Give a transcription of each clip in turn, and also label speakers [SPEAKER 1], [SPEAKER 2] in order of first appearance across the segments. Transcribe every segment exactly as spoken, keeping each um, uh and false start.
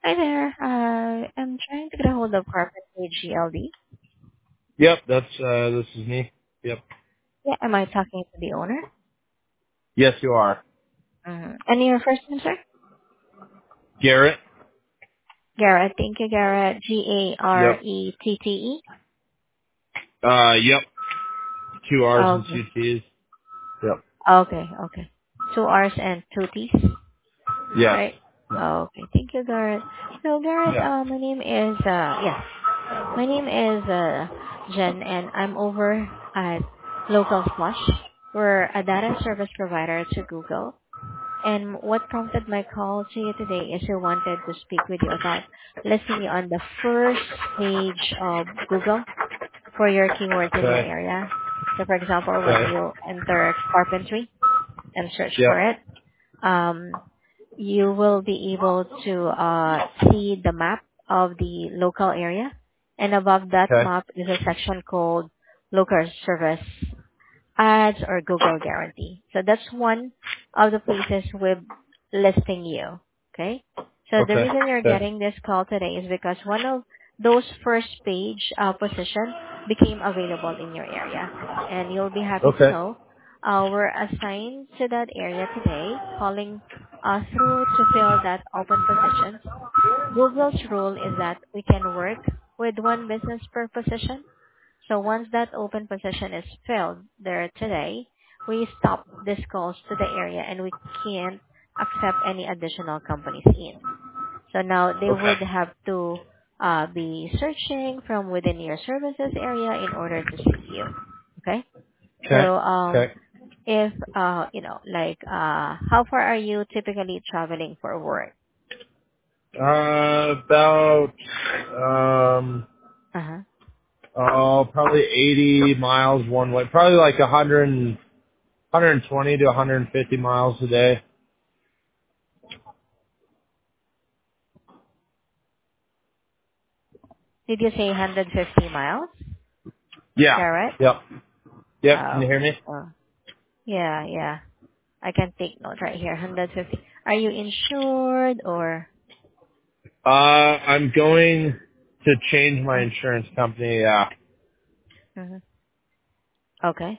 [SPEAKER 1] Hi there. Uh, I'm trying to get a hold of Carpentry G L D.
[SPEAKER 2] Yep, that's uh this is me. Yep.
[SPEAKER 1] Yeah, am I talking to the owner?
[SPEAKER 2] Yes, you are.
[SPEAKER 1] Mm-hmm. And your first name, sir?
[SPEAKER 2] Garrett.
[SPEAKER 1] Garrett. Thank you, Garrett. G A R
[SPEAKER 2] Yep.
[SPEAKER 1] E T T E.
[SPEAKER 2] Uh yep. Two R's and two
[SPEAKER 1] Okay.
[SPEAKER 2] T's. Yep.
[SPEAKER 1] Okay. Okay. Two R's and two T's.
[SPEAKER 2] Yes.
[SPEAKER 1] Right.
[SPEAKER 2] Yep.
[SPEAKER 1] Okay. Thank you, Garrett. So, Garrett,
[SPEAKER 2] Yeah.
[SPEAKER 1] uh, my name is uh, yeah, my name is uh, Jen, and I'm over at Local Flush. We're a data service provider to Google. And what prompted my call to you today is I wanted to speak with you about listing you on the first page of Google for your keywords in your
[SPEAKER 2] Okay.
[SPEAKER 1] area. So for example, when
[SPEAKER 2] Okay.
[SPEAKER 1] you enter carpentry and search
[SPEAKER 2] Yep.
[SPEAKER 1] for it, um, you will be able to uh, see the map of the local area. And above that
[SPEAKER 2] Okay.
[SPEAKER 1] map is a section called local service ads or Google guarantee. So that's one of the places we're listing you. Okay. So the
[SPEAKER 2] Okay.
[SPEAKER 1] reason you're
[SPEAKER 2] Okay.
[SPEAKER 1] getting this call today is because one of those first page uh, position became available in your area, and you'll be happy to
[SPEAKER 2] Okay.
[SPEAKER 1] know uh, we're assigned to that area today, calling uh, through to fill that open positions. Google's rule is that we can work with one business per position, so once that open position is filled there today, we stop these calls to the area and we can't accept any additional companies in. So now they
[SPEAKER 2] Okay.
[SPEAKER 1] would have to uh, be searching from within your services area in order to see you. Okay?
[SPEAKER 2] Okay.
[SPEAKER 1] So um,
[SPEAKER 2] Okay.
[SPEAKER 1] if, uh, you know, like, uh, how far are you typically traveling for work?
[SPEAKER 2] Uh about um
[SPEAKER 1] Uh-huh.
[SPEAKER 2] oh probably eighty miles one way. Probably like a hundred and hundred and twenty to a hundred and fifty miles a day.
[SPEAKER 1] Did you say one hundred fifty miles,
[SPEAKER 2] Yeah.
[SPEAKER 1] Garrett?
[SPEAKER 2] Yep. Yep. Can
[SPEAKER 1] Uh,
[SPEAKER 2] you hear
[SPEAKER 1] okay.
[SPEAKER 2] me?
[SPEAKER 1] Uh, yeah, yeah. I can take note right here. one hundred fifty. Are you insured or?
[SPEAKER 2] Uh, I'm going to change my
[SPEAKER 1] Uh,
[SPEAKER 2] insurance company. Yeah.
[SPEAKER 1] mhm. Okay.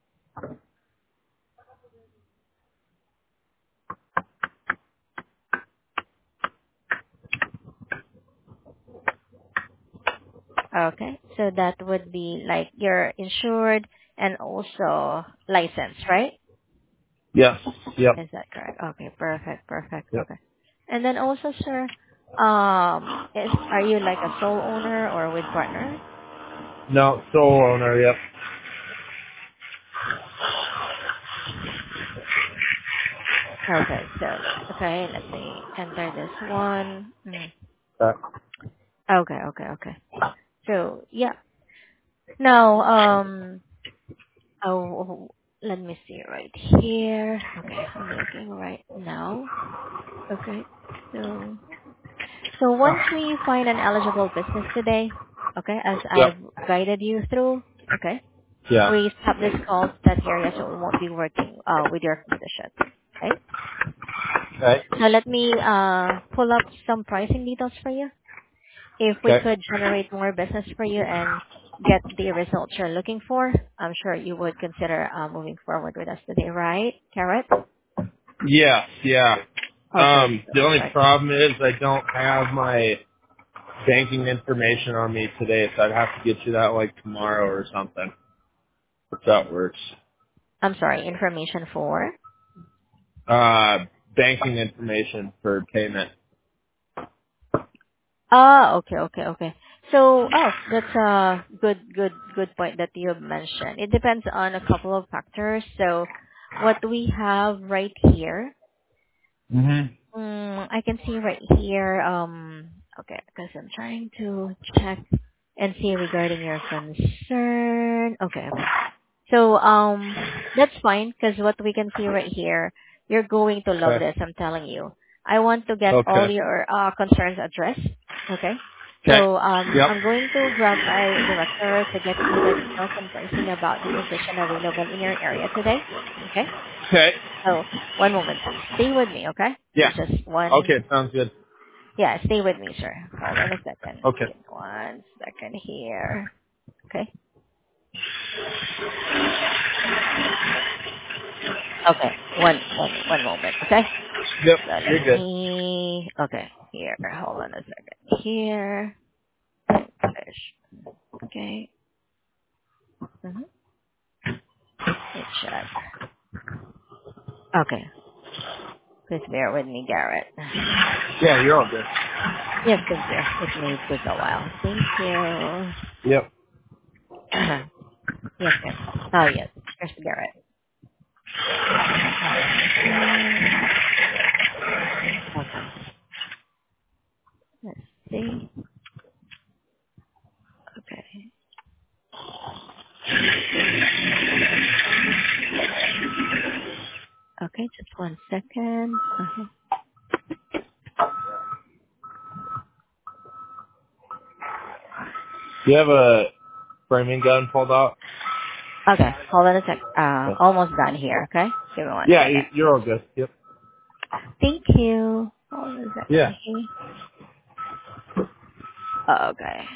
[SPEAKER 1] Okay. So that would be like you're insured and also licensed, right?
[SPEAKER 2] Yes. Yep.
[SPEAKER 1] Is that correct? Okay. Perfect. Perfect.
[SPEAKER 2] Yep.
[SPEAKER 1] Okay. And then also, sir, um, is are you like a sole owner or with partner?
[SPEAKER 2] No, sole owner. Yep.
[SPEAKER 1] Okay. So okay, let me enter this one. Mm.
[SPEAKER 2] Uh,
[SPEAKER 1] Okay. Okay. Okay. So yeah. Now, um, Oh, let me see right here. Okay, I'm looking right now. Okay, so so once we find an eligible business today, okay, as
[SPEAKER 2] yep.
[SPEAKER 1] I've guided you through, okay,
[SPEAKER 2] Yeah.
[SPEAKER 1] we stop this call to that area so we won't be working uh, with your position. Okay,
[SPEAKER 2] Okay.
[SPEAKER 1] so let me uh pull up some pricing details for you. If we
[SPEAKER 2] Okay.
[SPEAKER 1] could generate more business for you and get the results you're looking for, I'm sure you would consider uh, moving forward with us today, right, Carrot?
[SPEAKER 2] Yes. Yeah.
[SPEAKER 1] Okay,
[SPEAKER 2] Um, the only
[SPEAKER 1] perfect.
[SPEAKER 2] problem is I don't have my banking information on me today, so I'd have to get you that like tomorrow or something. If that works.
[SPEAKER 1] I'm sorry, information for?
[SPEAKER 2] Uh, banking information for payment.
[SPEAKER 1] Ah, okay, okay, okay. So, oh, that's a good, good, good point that you have mentioned. It depends on a couple of factors. So, what we have right here,
[SPEAKER 2] Mhm.
[SPEAKER 1] mm, I can see right here, um, okay, because I'm trying to check and see regarding your concern. Okay, okay. So, um, that's fine because what we can see right here, you're going to love
[SPEAKER 2] Okay.
[SPEAKER 1] this, I'm telling you. I want to get all
[SPEAKER 2] Okay.
[SPEAKER 1] your uh, concerns addressed. Okay.
[SPEAKER 2] Okay.
[SPEAKER 1] So, um,
[SPEAKER 2] Yep.
[SPEAKER 1] I'm going to grab my director to get you the details and pricing about the position available in your area today. Okay.
[SPEAKER 2] Okay.
[SPEAKER 1] So, one moment, please. Stay with me, okay?
[SPEAKER 2] Yeah.
[SPEAKER 1] Just one.
[SPEAKER 2] Okay. Sounds good.
[SPEAKER 1] Yeah, stay with me, sir. Hold on a second.
[SPEAKER 2] Okay.
[SPEAKER 1] Give me one second here. Okay. Okay. One, one, one moment. Okay.
[SPEAKER 2] Yep,
[SPEAKER 1] So let
[SPEAKER 2] you're good.
[SPEAKER 1] me. Okay. Here. Hold on a second. Here. Fish. Okay. Mm-hmm. Let's check. Okay. Please bear with me, Garrett.
[SPEAKER 2] Yeah, you're all good.
[SPEAKER 1] Yes, thank you. It may take a while. Thank you.
[SPEAKER 2] Yep.
[SPEAKER 1] Yes, ma'am. Oh, yes. Here's Garrett. Okay. Okay. Let's see. Okay. Okay, just one second. Uh-huh.
[SPEAKER 2] Do you have a framing gun pulled out?
[SPEAKER 1] Okay, hold on a sec. Uh,
[SPEAKER 2] Yeah.
[SPEAKER 1] almost done here, okay? Give me one
[SPEAKER 2] Yeah, you,
[SPEAKER 1] second.
[SPEAKER 2] you're all good. Yep.
[SPEAKER 1] Thank you. Hold on a second
[SPEAKER 2] Yeah.
[SPEAKER 1] here. Okay.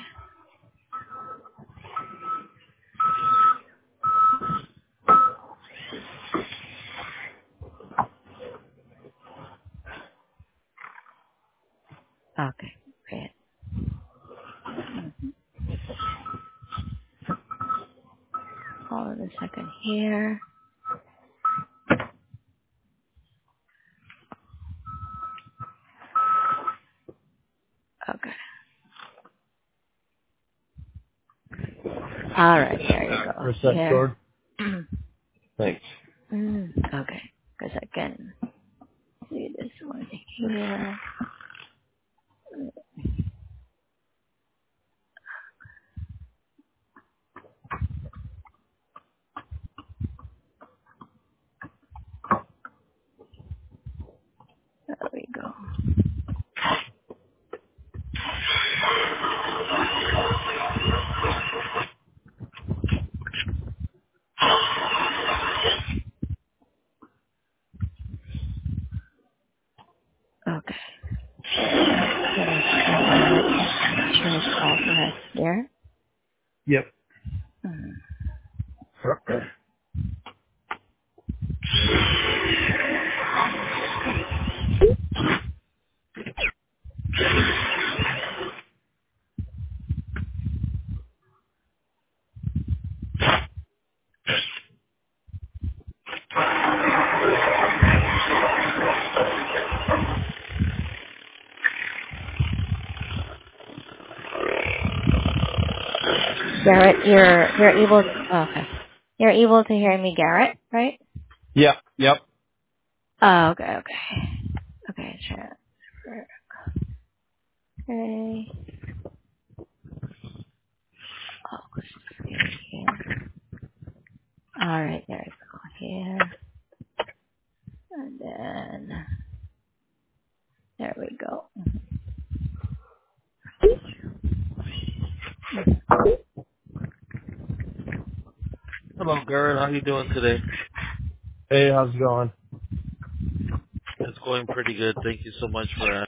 [SPEAKER 1] Okay, great. Mhm. Hold on a second here. Okay. Alright, there you go.
[SPEAKER 2] For a sec,
[SPEAKER 1] Here.
[SPEAKER 2] Sword. Thanks.
[SPEAKER 1] Mm, okay. Because I can see this one here. There we go. Okay. Let me check that. Make sure it's all correct there.
[SPEAKER 2] Yep.
[SPEAKER 1] Mm. Garrett, you're you're able. Oh, okay, you're able to hear me, Garrett, right?
[SPEAKER 2] Yep. Yep.
[SPEAKER 1] Oh, okay, okay, okay. Transfer. Okay. Oh, let's see here. All right, there we go. Here, and then there we go.
[SPEAKER 3] Hello, Garrett. How you doing today?
[SPEAKER 2] Hey, how's it going?
[SPEAKER 3] It's going pretty good. Thank you so much for